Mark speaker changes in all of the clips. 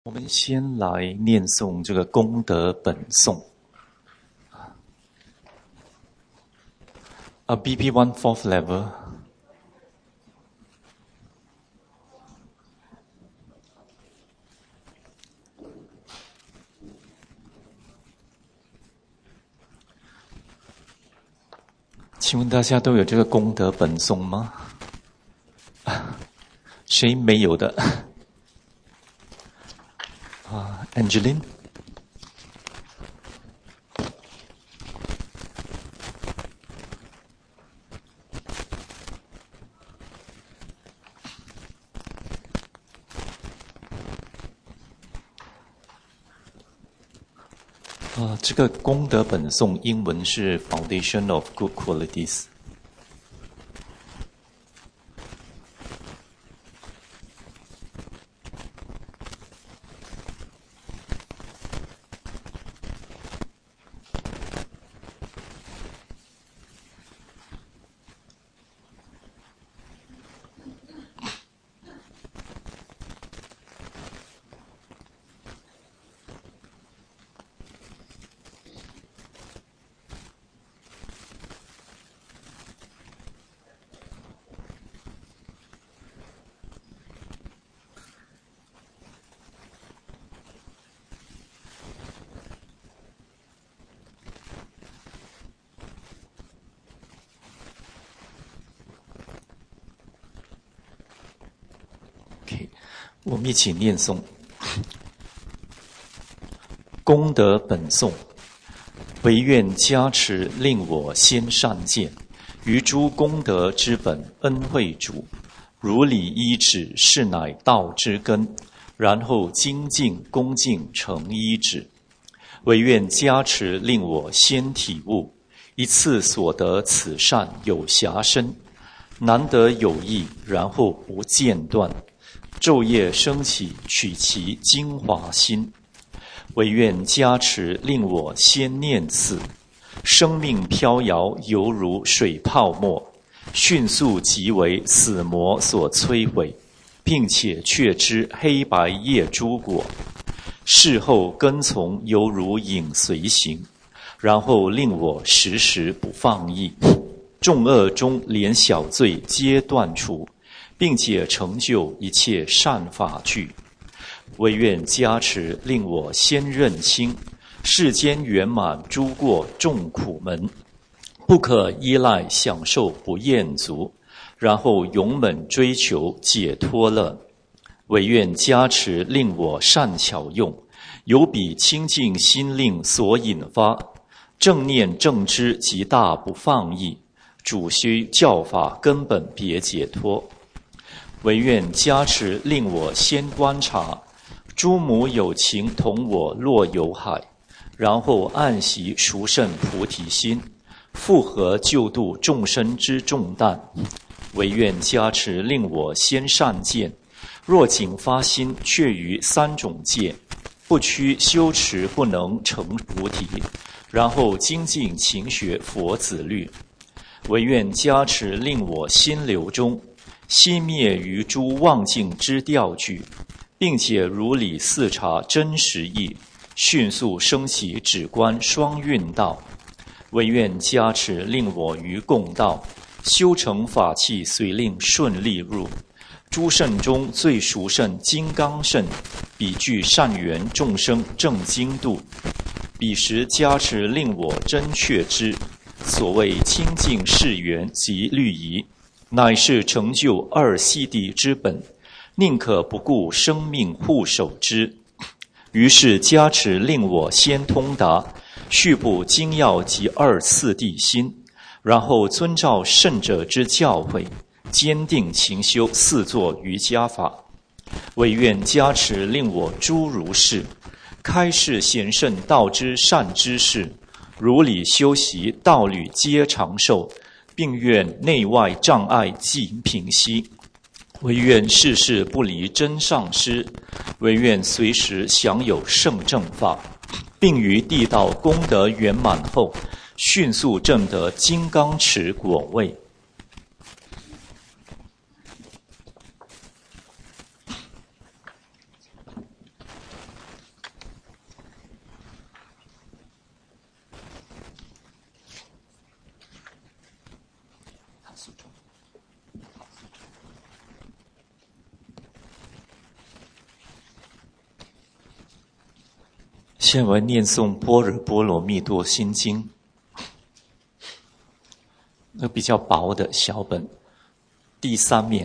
Speaker 1: 我们先来念诵这个功德本颂。BB 1 4th level。请问大家都有这个功德本颂吗？谁没有的？Angeline。这个功德本颂英文是 Foundation of Good Qualities。我们一起念诵功德本颂。唯愿加持，令我先善见，于诸功德之本恩惠主，如理依止，是乃道之根，然后精进恭敬成依止。唯愿加持，令我先体悟，一次所得此善有暇身，难得有益，然后不间断，昼夜升起，取其精华心。唯愿加持，令我先念此，生命飘摇，犹如水泡沫，迅速即为死魔所摧毁，并且却知黑白业诸果，事后跟从，犹如影随形，然后令我时时不放逸，众恶中连小罪皆断除，并且成就一切善法具。唯愿加持，令我先认清世间圆满诸过众苦门，不可依赖享受不厌足，然后勇猛追求解脱乐。唯愿加持，令我善巧用，有比清净心令所引发，正念正知极大不放逸，主须教法根本别解脱。唯愿加持，令我先观察诸母有情同我落有海，然后暗习殊胜菩提心，复合救度众生之重担。唯愿加持，令我先善见，若仅发心却于三种戒，不屈修持不能成菩提，然后精进勤学佛子律。唯愿加持，令我心流中熄灭于诸妄境之调具，并且如理四察真实义，迅速升起止观双运道。唯愿加持，令我于共道修成法器，遂令顺利入诸圣中最殊胜金刚圣，彼具善缘众生正精度。彼时加持，令我真确知所谓清净誓缘及律仪，乃是成就二悉地之本，宁可不顾生命护守之。于是加持，令我先通达续部精要及二次第心，然后遵照圣者之教诲，坚定勤修四座瑜伽法。唯愿加持，令我诸如是开示贤圣道之善知识，如理修习道侣皆长寿，并愿内外障碍尽平息。唯愿世世不离真上师，唯愿随时享有圣正法，并于地道功德圆满后，迅速证得金刚持果位。 现在念诵《般若波罗蜜多心经》，那比较薄的小本，第3面。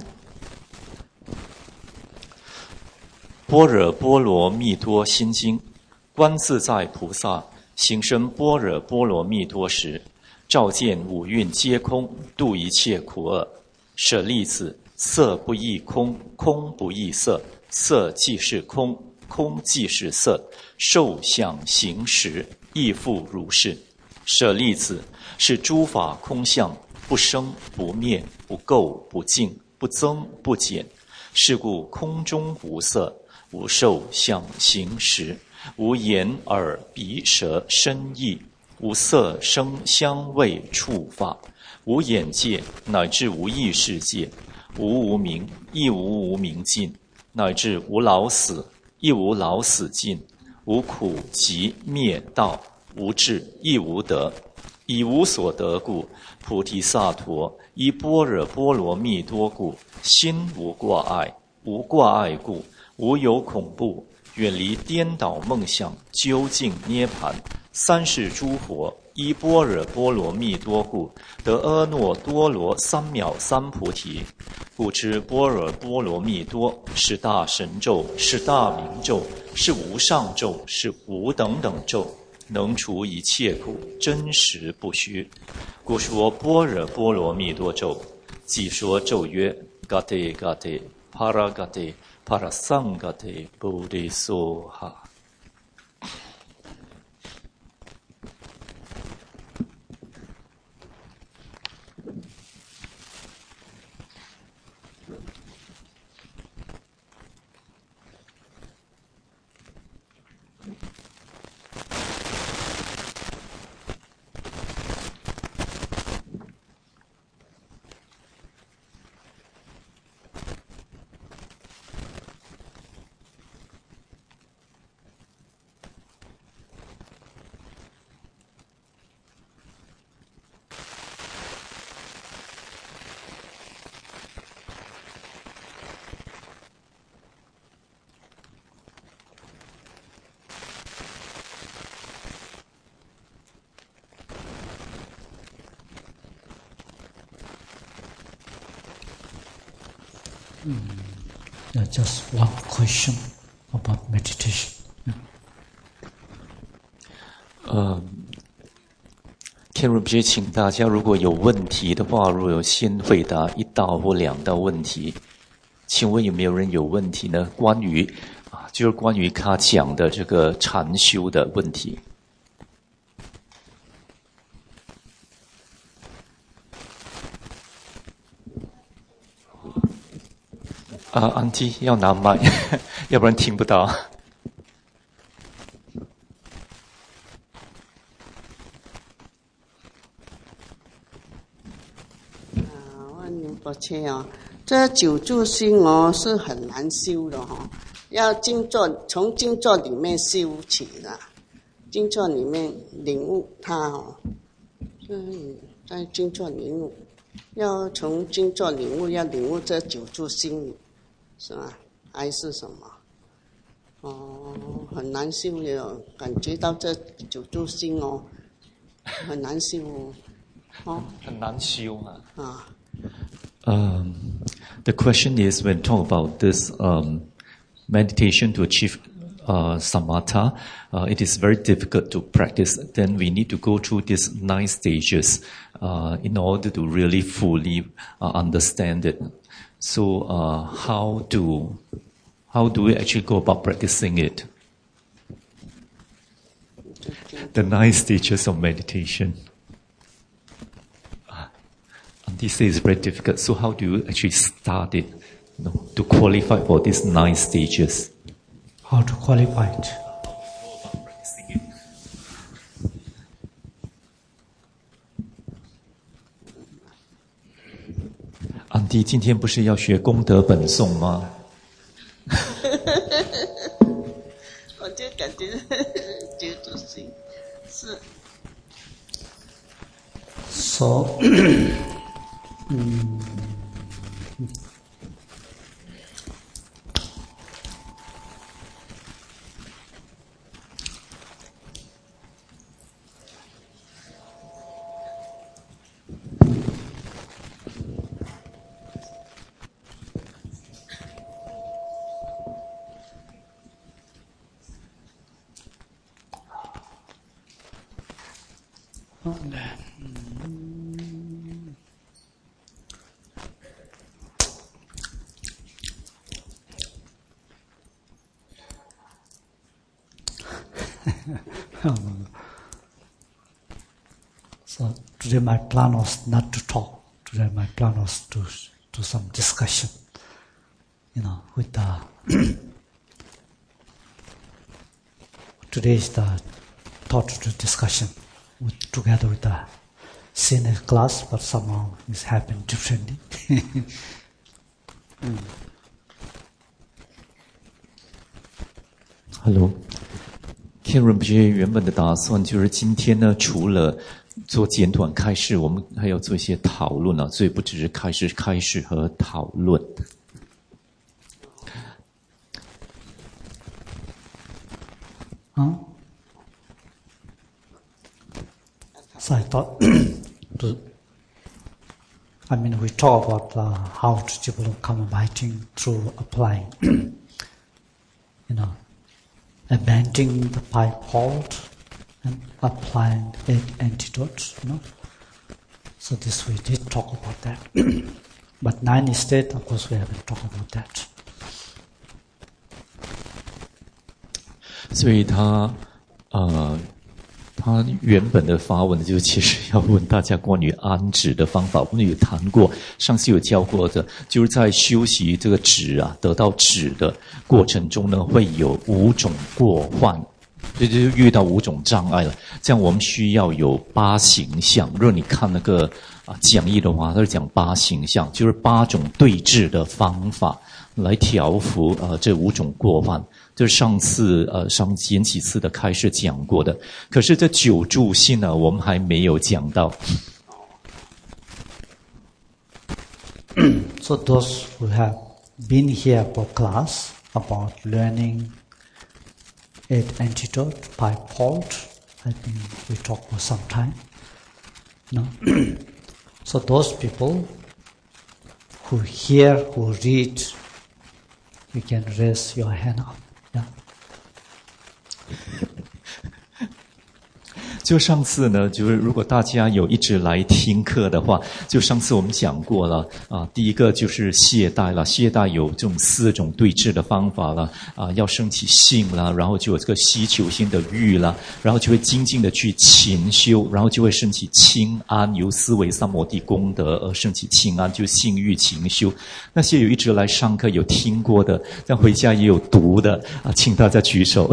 Speaker 1: 般若波罗蜜多心经，观自在菩萨行深般若波罗蜜多时，照见五蕴皆空，度一切苦厄。舍利子，色不异空，空不异色，色即是空，空即是色，受想行识亦复如是。舍利子，是诸法空相，不生不灭，不垢不净，不增不减。是故空中无色，无受想行识，无眼耳鼻舌身意，无色声香味触法，无眼界，乃至无意识界，无无明，亦无无明尽，乃至无老死，亦无老死尽，无苦集灭道，无智亦无得。以无所得故，菩提萨埵依般若波罗蜜多故，心无挂碍，无挂碍故，无有恐怖，远离颠倒梦想，究竟涅盘。三世诸佛依般若波罗蜜多故，得阿耨多罗三藐三菩提。故知般若波罗蜜多是大神咒，是大明咒，是无上咒，是无等等咒，能除一切苦，真实不虚。故说般若波罗蜜多咒，即说咒曰 Gate Gate Paragate Parasangate Bodhisoha。
Speaker 2: Just one question about meditation.
Speaker 1: 天如别请大家如果有问题的话，如果有先回答1道或2道问题。请问有没有人有问题呢？就是关于他讲的这个禅修的问题。安迪要拿麦，要不然听不到。
Speaker 3: 问您抱歉哦，这九住心是很难修的要从静坐里面修起的，静坐里面领悟它在静坐领悟，要从静坐领悟，要领悟这九住心。是吗？还是什么？很难修的，感觉到这九住心很难修
Speaker 1: 很难修
Speaker 3: 啊。
Speaker 1: The question is, when talk about this meditation to achieve samatha, it is very difficult to practice. Then we need to go through these 9 stages in order to really fully understand it. So, how do we actually go about practicing it? The 9 stages of meditation. This is very difficult. So, how do you actually start it? To qualify for these 9 stages?
Speaker 2: How to qualify it?
Speaker 1: 安迪，今天不是要学功德本颂吗？
Speaker 3: 我就感觉九住心是。
Speaker 2: So So today my plan was not to talk. Today my plan was to do some discussion, with the today is the thought to discussion together with the senior class, but somehow it's happened differently.
Speaker 1: Hello， 天人不觉原本的打算就是今天呢，除了做简短开示，我们还要做一些讨论啊，所以不只是开示和讨论。
Speaker 2: So I thought, we talk about how to develop karma biting through applying, abandoning the 5 fault and applying 8 antidotes, So this we did talk about that. But 9 state, of course, we haven't talked about that.
Speaker 1: 所以他原本的发问就其实要问大家关于安止的方法。我们有谈过，上次有教过的，就是在修习这个止啊，得到止的过程中呢，会有5种过患，就遇到5种障碍了。这样我们需要有8形象。如果你看那个讲义的话，它是讲8形象，就是8种对治的方法来调伏这5种过患。就是上前几次的开始讲过的，可是这9住心呢，我们还没有讲到。
Speaker 2: So those who have been here for class about learning 8 antidote, 5 fault, I think we talk for some time. So those people who hear, who read, you can raise your hand up.
Speaker 1: 就上次呢，就是如果大家有一直来听课的话，就上次我们讲过了第一个就是懈怠了，懈怠有这种4种对治的方法了要升起性啦，然后就有这个希求心的欲啦，然后就会精进的去勤修，然后就会升起清安，由思维三摩地功德而升起清安，就性欲勤修。那些有一直来上课有听过的，但回家也有读的请大家举手。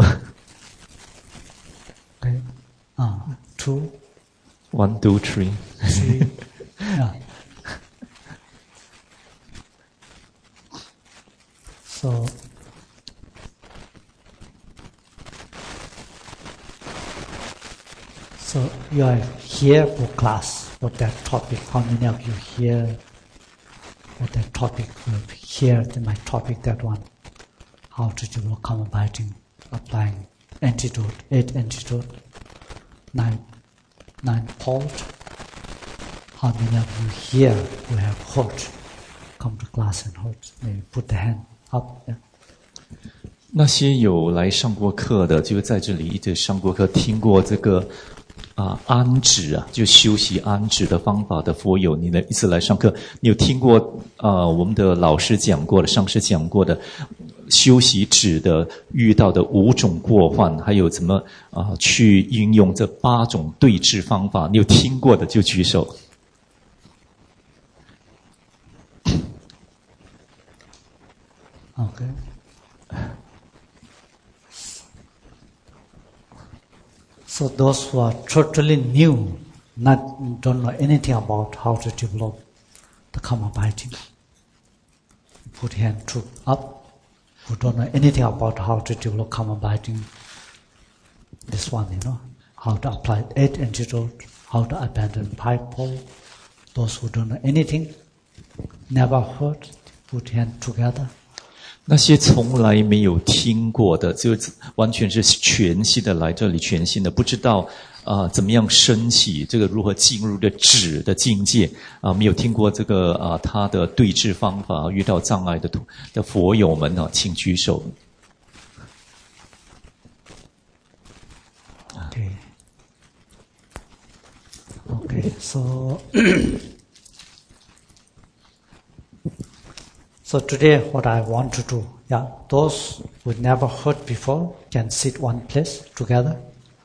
Speaker 2: Okay. 2
Speaker 1: 1 2 3
Speaker 2: yeah. So you are here for class for that topic. How many of you here for that topic? Here my topic, that one. How to develop karma biting, applying antidote, 8 antidote, 9 fault. How many of you here who have heard, come to class and heard? Maybe put the hand up. Yeah.
Speaker 1: 那些有来上过课的，就在这里一直上过课，听过这个安止就修习安止的方法的佛友，你一次来上课，你有听过我们的老师讲过的，上师讲过的修习止的遇到的5种过患，还有怎么去运用这8种对治方法，你有听过的就举手。
Speaker 2: Okay. So those who are totally new, don't know anything about how to develop the karma biting, put hand up. Who don't know anything about how to develop karma biting, this one, how to apply 8 antidote, how to abandon 5 fault. Those who don't know anything, never heard, put hand together.
Speaker 1: 那些从来没有听过的，就完全是全新的来这里，全新的不知道怎么样升起这个如何进入的止的境界没有听过这个他的对治方法，遇到障碍的佛友们请举手。
Speaker 2: Okay, so so today what I want to do, those who never heard before can sit one place together.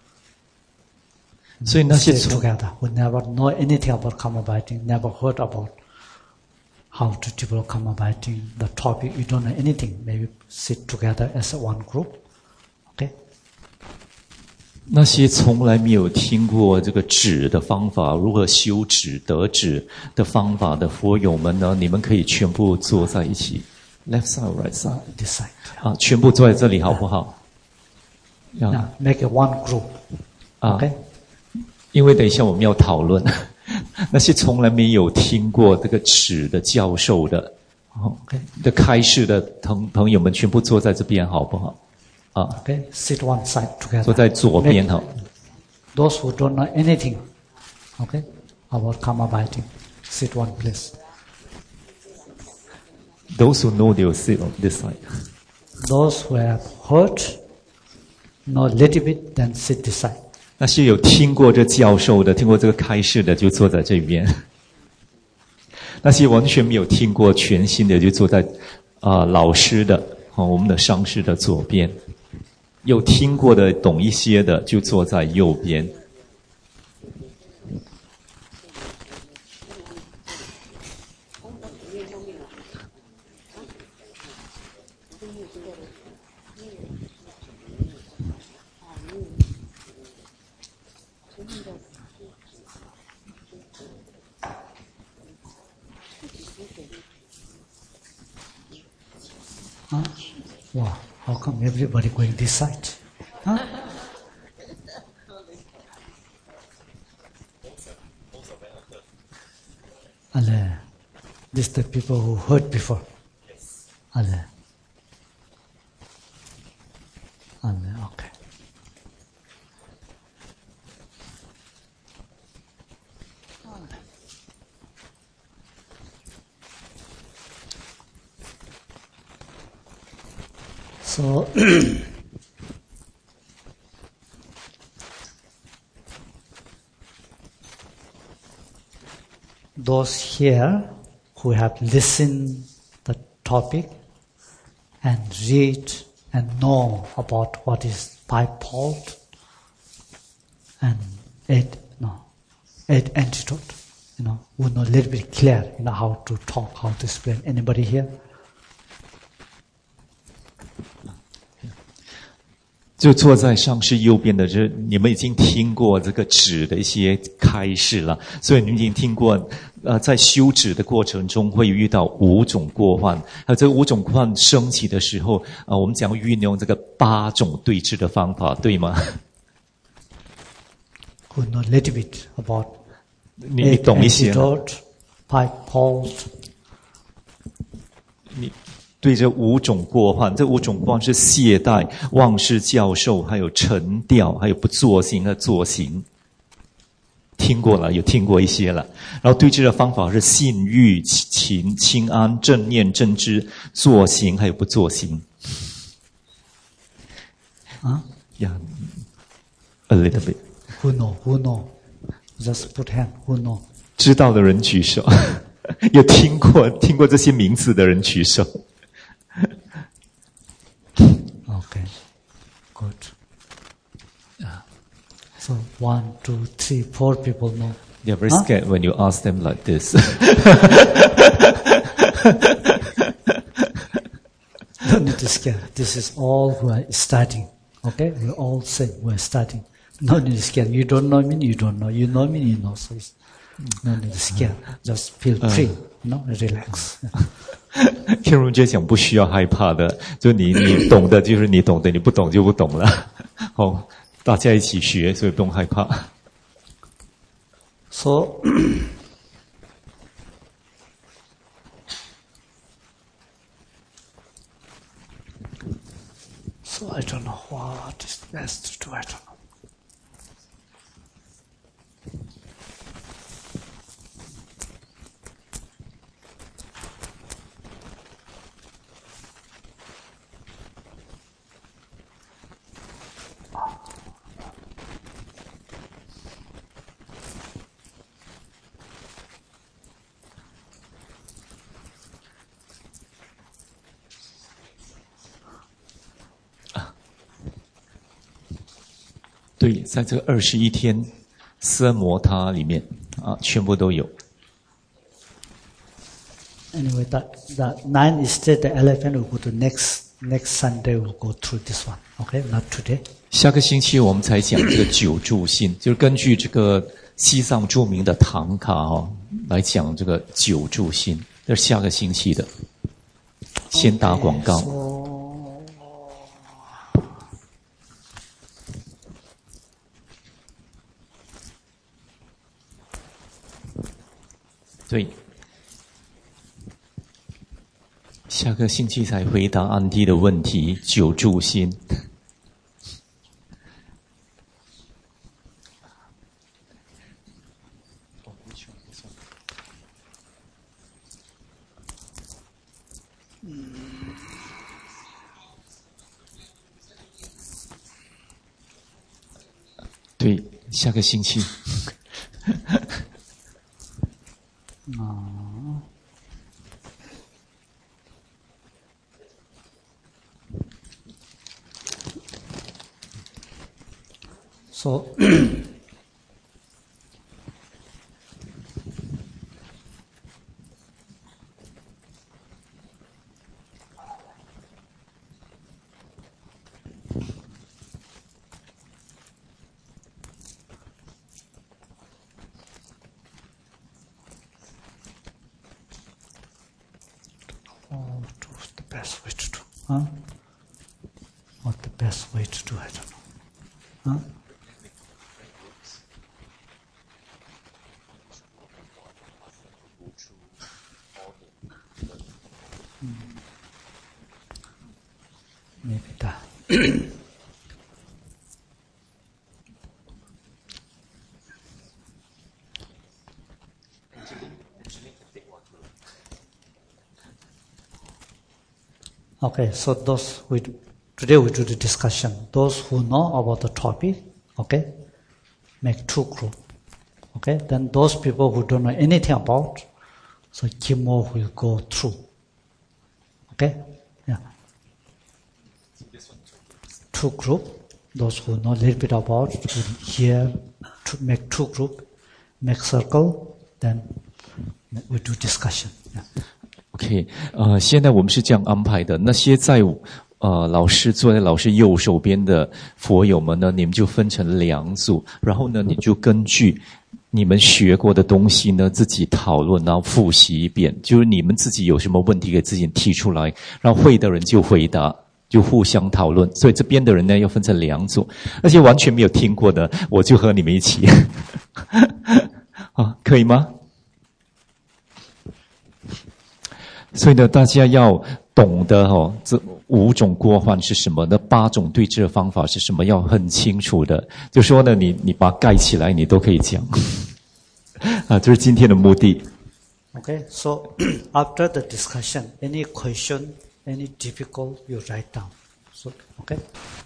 Speaker 1: 所以那些
Speaker 2: sit together who never know anything about karma biting, never heard about how to develop karma biting, the topic, you don't know anything, maybe sit together as one group. Okay?
Speaker 1: 那些从来没有听过这个止的方法，如何修止得止的方法的佛友们呢？你们可以全部坐在一起 ，left side right side，
Speaker 2: this side，
Speaker 1: 全部坐在这里好不好？
Speaker 2: make it one group， OK？
Speaker 1: 因为等一下我们要讨论那些从来没有听过这个止的教授的的开示的朋友们，全部坐在这边好不好
Speaker 2: ？Okay, sit one side together.
Speaker 1: 坐在左边好。
Speaker 2: Those who don't know anything, okay, about karma biting, sit one place.
Speaker 1: Those who know, they will sit on this side.
Speaker 2: Those who have heard, know a little bit, then sit this side.
Speaker 1: 那些有听过这教授的、听过这个开示的，就坐在这边；那些完全没有听过、全新的，就坐在老师的我们的上师的左边。有听过的、懂一些的，就坐在右边。
Speaker 2: Wow, how come everybody going this side? Huh? Ale, this the people who heard before. Ale. Ale, okay. So those here who have listened the topic and read and know about what is fivefold and eight antidote, who know a little bit clear, how to talk, how to explain. Anybody here?
Speaker 1: 就坐在上师右边的，你们已经听过这个止的一些开示了，所以你们已经听过，在修止的过程中会遇到5种过患，还有这5种过患升起的时候，我们将运用这个8种对治的方法，对吗？
Speaker 2: Who know a little bit about
Speaker 1: 你懂一些
Speaker 2: antidote, fivefold.
Speaker 1: 你对这5种过患，这5种过患是懈怠、忘失教授，还有沉掉，还有不作行和作行。听过了，有听过一些了。然后对治的方法是信、欲、勤、清安、正念、正知、作行，还有不作行。Yeah, a little bit.
Speaker 2: Who know? Just put hand. Who know?
Speaker 1: 知道的人举手，有听过这些名词的人举手。
Speaker 2: Okay, good. So 1, 2, 3, 4 people know.
Speaker 1: They're very scared when you ask them like this.
Speaker 2: Don't need to scare. This is all who are studying. Okay, we all say we're studying. No need to scare. You don't know me, you don't know. You know me, you know. So it's no need to scare. Just feel free, relax.
Speaker 1: 天龙姐讲不需要害怕的，就你懂的就是你懂的，你不懂就不懂了。大家一起学，所以不用害怕。
Speaker 2: So So I don't know what is best to do. I don't know.
Speaker 1: 对，在这个21天色摩他里面全部都有。
Speaker 2: Anyway, the 9 state, the 11 will go to next Sunday. We'll go through this one. Okay, not today.
Speaker 1: 下个星期我们才讲这个九住心，就是根据这个西藏著名的唐卡来讲这个九住心，这是下个星期的。先打广告。对，下个星期才回答安迪的问题。九住心，对，下个星期。
Speaker 2: So, what's the best way to do? Huh? What the best way to do? I don't know. Huh? Maybe that. Okay, so today we do the discussion. Those who know about the topic, okay, make 2 groups. Okay, then those people who don't know anything about, so Kimo will go through. Okay, yeah. 2 groups. Those who know a little bit about will here to make 2 groups, make circle, then we do discussion. Yeah.
Speaker 1: OK， 现在我们是这样安排的。那些在老师坐在老师右手边的佛友们呢，你们就分成2组，然后呢，你就根据你们学过的东西呢，自己讨论，然后复习一遍。就是你们自己有什么问题给自己提出来，然后会的人就回答，就互相讨论。所以这边的人呢，要分成2组，而且完全没有听过的，我就和你们一起，可以吗？所以呢，大家要懂得这5种过患是什么，那8种对治的方法是什么，要很清楚的。就说呢，你把它盖起来，你都可以讲。这是今天的目的。
Speaker 2: Okay, so after the discussion, any question, any difficult, you write down. So, okay.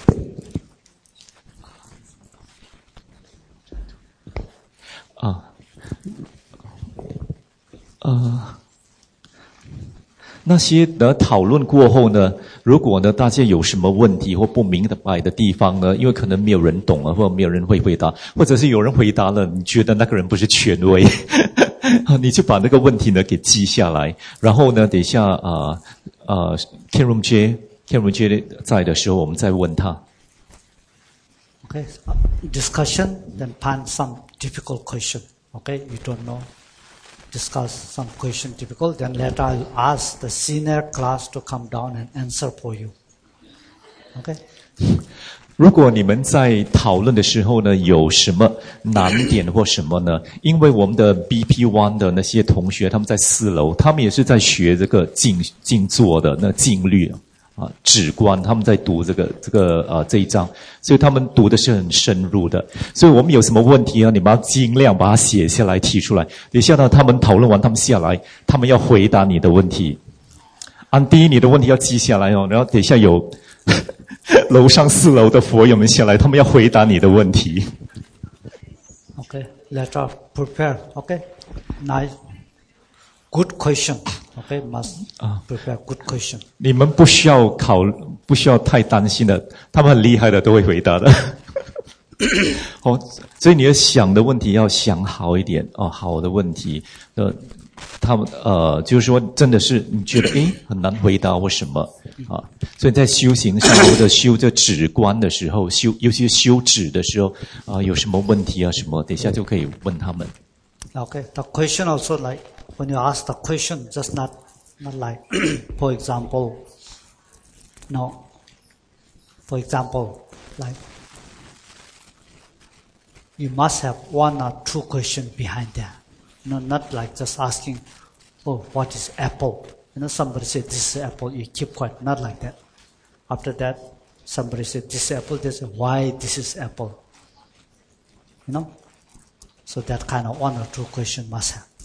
Speaker 1: 那些的讨论过后呢，如果呢大家有什么问题或不明白的地方呢，因为可能没有人懂了，或者没有人会回答，或者是有人回答了，你觉得那个人不是权威，你就把那个问题呢给记下来，然后呢等一下Kenrum J 在的时候，我们再问他。
Speaker 2: Okay, discussion, then find some difficult question. Okay, you don't know. Discuss some question difficult, then later I'll ask the senior class to come down and answer for you. Okay?
Speaker 1: 如果你们在讨论的时候呢，有什么难点或什么呢？因为我们的 BP1 的那些同学，他们在4楼，他们也是在学这个静坐的那静虑， 止观，他们在读这一章，所以他们读的是很深入的。所以我们有什么问题啊，你们要尽量把它写下来提出来。等一下呢，他们讨论完，他们下来，他们要回答你的问题。安迪，你的问题要记下来哦，然后等一下有楼上4楼的佛友们下来，他们要回答你的问题。
Speaker 2: Okay, let us prepare. Okay, nice, good question. Okay, must prepare good question.
Speaker 1: 你们不需要太担心的，他们很厉害的，都会回答的。所以你要想的问题要想好一点好的问题。他们就是说，真的是你觉得很难回答或什么所以在修行上或者修这止观的时候，尤其是修止的时候有什么问题什么，等一下就可以问他们。
Speaker 2: Okay, the question also like when you ask the question, just not like, for example, like you must have 1 or 2 questions behind that. Not like just asking, what is apple? Somebody said this is apple, you keep quiet. Not like that. After that, somebody said this is apple, they say why this is apple? So that kind of 1 or 2 questions must have.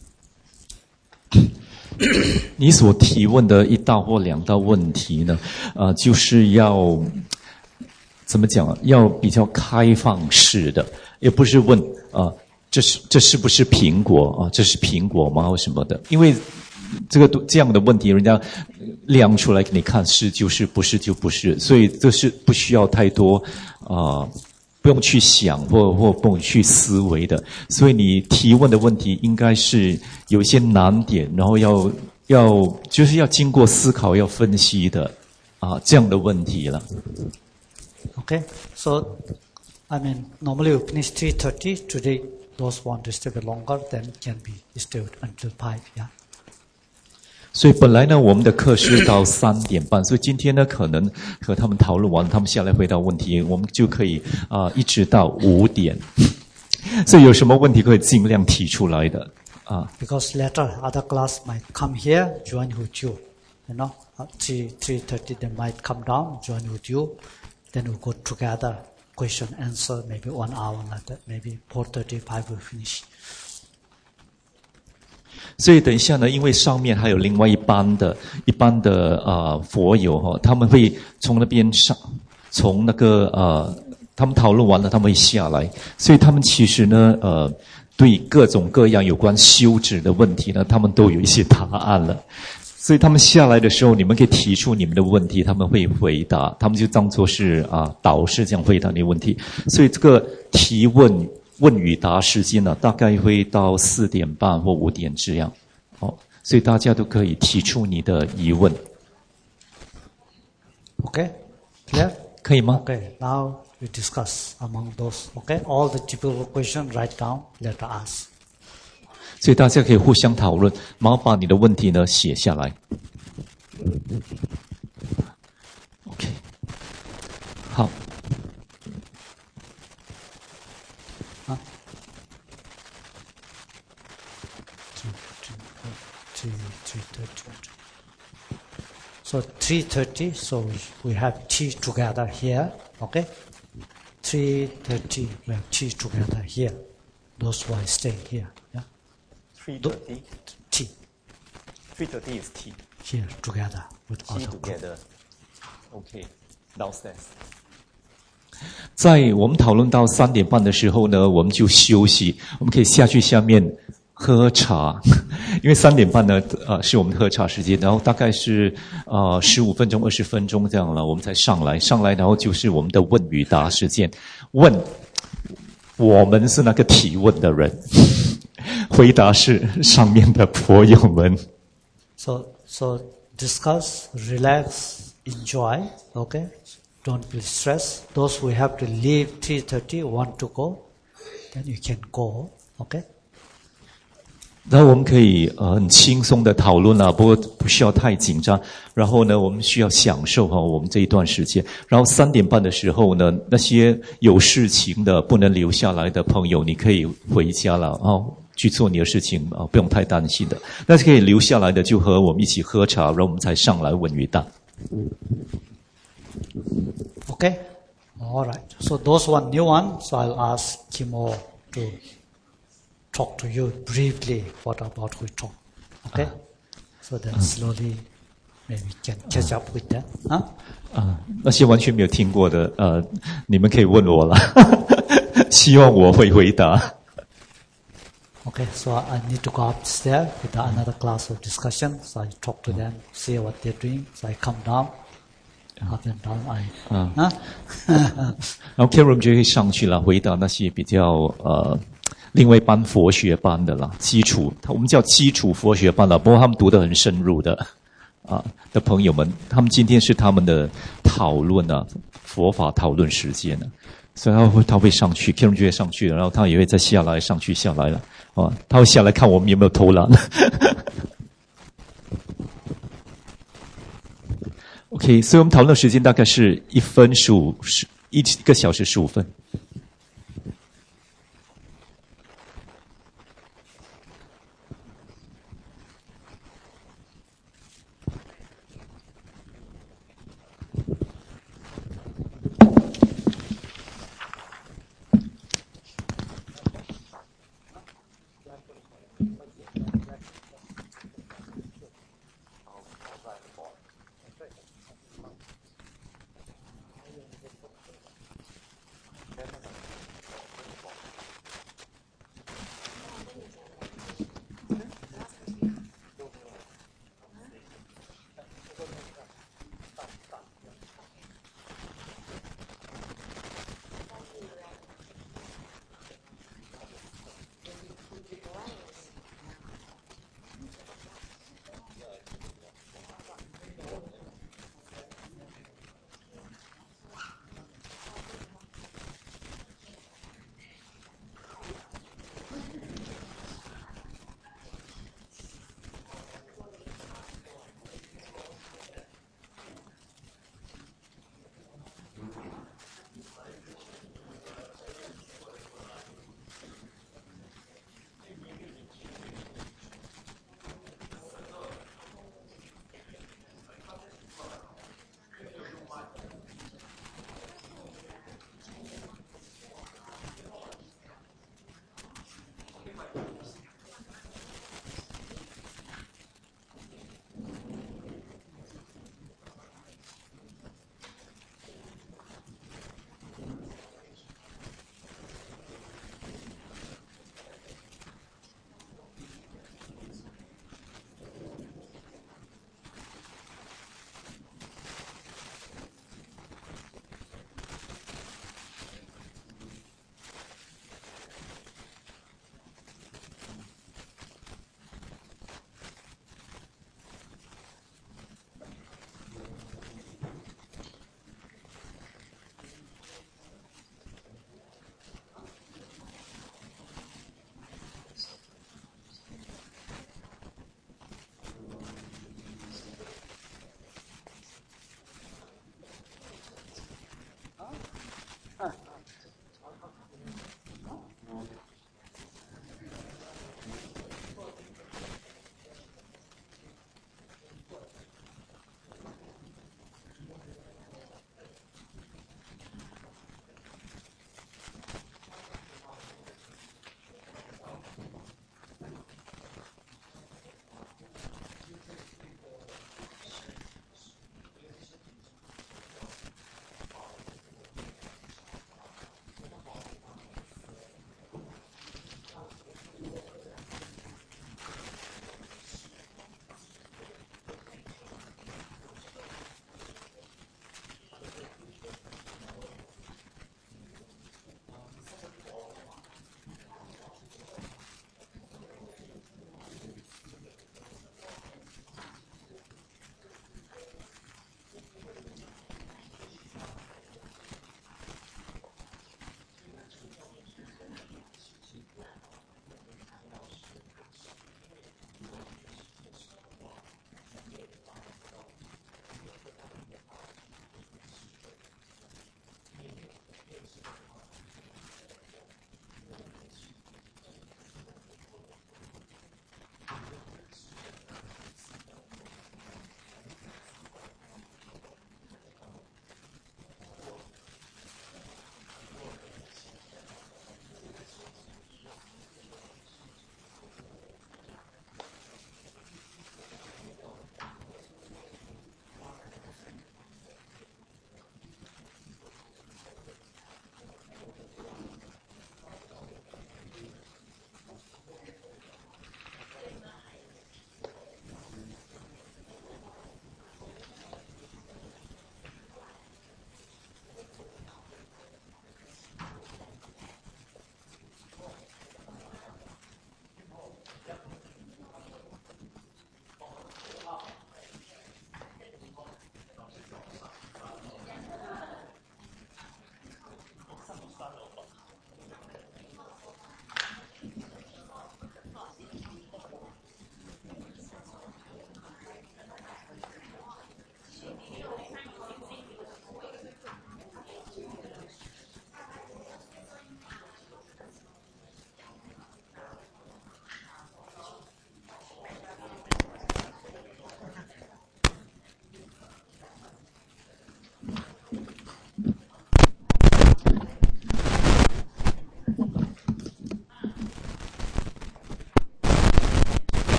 Speaker 1: 你所提问的1道或2道问题呢，就是要怎么讲要比较开放式的，也不是问这是不是苹果这是苹果吗或什么的，因为这样的问题人家亮出来给你看，是就是不是就不是，所以这是不需要太多不用去想或不用去思维的。所以你提问的问题应该是有一些难点，然后就是要经过思考要分析的这样的问题了。
Speaker 2: Okay, so I mean normally we finish 3:30 today. Those want to stay longer, then can be stayed until 5. Yeah.
Speaker 1: 所以本来呢，我们的课是到3点半，所以今天呢，可能和他们讨论完，他们下来回答问题，我们就可以一直到5点。所以有什么问题可以尽量提出来的
Speaker 2: Because later other class might come here, join with you. 3:30 they might come down, join with you. Then we go together. Question answer maybe 1 hour like that. Maybe 4:35 we finish.
Speaker 1: 所以等一下呢，因为上面还有另外一般的佛友他们会从那边从那个他们讨论完了，他们会下来，所以他们其实呢对各种各样有关修止的问题呢，他们都有一些答案了。所以他们下来的时候，你们可以提出你们的问题，他们会回答，他们就当作是导师这样回答你的问题。所以这个提问与答时间呢，大概会到4点半或5点这样。所以大家都可以提出你的疑问。
Speaker 2: Okay, clear?
Speaker 1: 可以吗？
Speaker 2: Okay, now we discuss among those. Okay, all the difficult questions write down, let us ask.
Speaker 1: 所以大家可以互相讨论，然后把你的问题呢写下来。OK， 好。
Speaker 2: So 3:30. So we have tea together here. Okay, 3:30 we have tea together here. Those who are staying here. Yeah.
Speaker 1: 3:30.
Speaker 2: Tea.
Speaker 1: 3:30 is tea.
Speaker 2: Here together with
Speaker 1: Tea
Speaker 2: other
Speaker 1: together. Okay, downstairs. 在我们讨论到3点半的时候呢，我们就休息，我们可以下去下面喝茶，因为3点半呢是我们喝茶时间，然后大概是15分钟20分钟这样了，我们才上来，然后就是我们的问与答时间。问，我们是那个提问的人，回答是上面的佛友们。
Speaker 2: So discuss, relax, enjoy. Okay, don't be stressed. Those who have to leave 3:30 want to go, then you can go. Okay.
Speaker 1: 然后我们可以很轻松的讨论不过不需要太紧张。然后呢，我们需要享受我们这一段时间。然后3点半的时候呢，那些有事情的不能留下来的朋友，你可以回家了去做你的事情不用太担心的。但是可以留下来的，就和我们一起喝茶，然后我们才上来问与答。
Speaker 2: Okay? All right. So those one new one, so I'll ask Kimo to talk to you briefly what about we talk. Okay? So then slowly maybe can catch up with that. Huh?
Speaker 1: 那些完全没有听过的，你们可以问我了，希望我会回答。
Speaker 2: Okay, so I need to go upstairs with another class of discussion. So I talk to them, see what they're doing. So I come down, up and down. Huh?
Speaker 1: 然后 Karen 就会上去了，回答那些比较另外班佛学班的啦，基础，我们叫基础佛学班了，不过他们读得很深入的的朋友们，他们今天是他们的讨论啊，佛法讨论时间呢，所以他会上去 ，Karen 就会上去了，然后他也会再下来，上去下来了，他会下来看我们有没有偷懒。OK， 所以我们讨论时间大概是1个小时15分。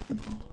Speaker 2: you.